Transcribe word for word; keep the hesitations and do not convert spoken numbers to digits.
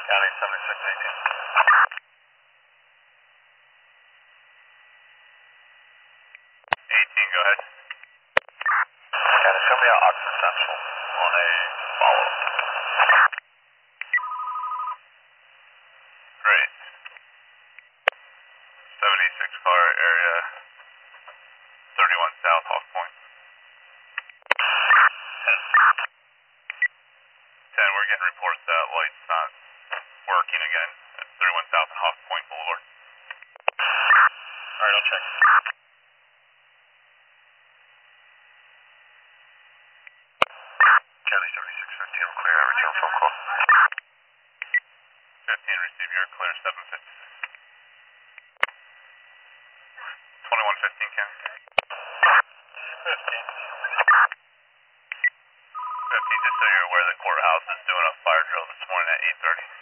County seventy-six eighteen. eighteen, go ahead. County, show me out Oxford Central on a follow. Great. seventy-six car area, thirty-one South Hawk Point. ten. ten, we're getting reports that light's not working again at thirty-one South and Hawk Point Boulevard. Alright, I'll check. County seventy-six fifteen, I'm clear. Return phone call. fifteen, receive your clear, seven fifty. twenty-one fifteen, County. fifteen. fifteen, just so you're aware, the courthouse is doing a fire drill this morning at eight thirty.